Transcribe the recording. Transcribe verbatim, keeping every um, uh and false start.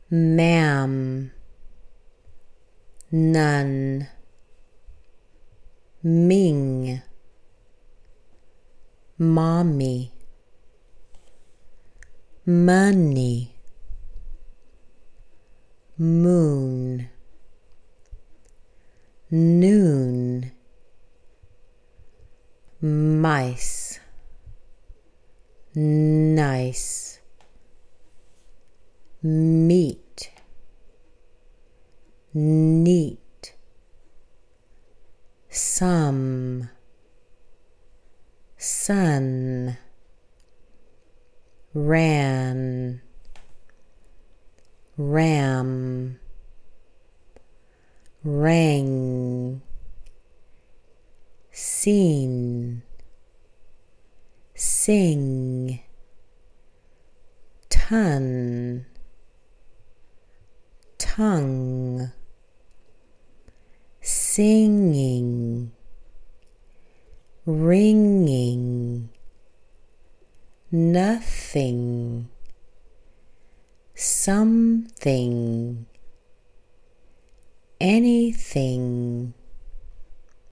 ma'am, none, ming, mommy, money, moon, noon, mice, nice, meat, neat, some, sun, ran, ram, rang, seen, sing, ton, tongue, singing, ringing, nothing, something, anything,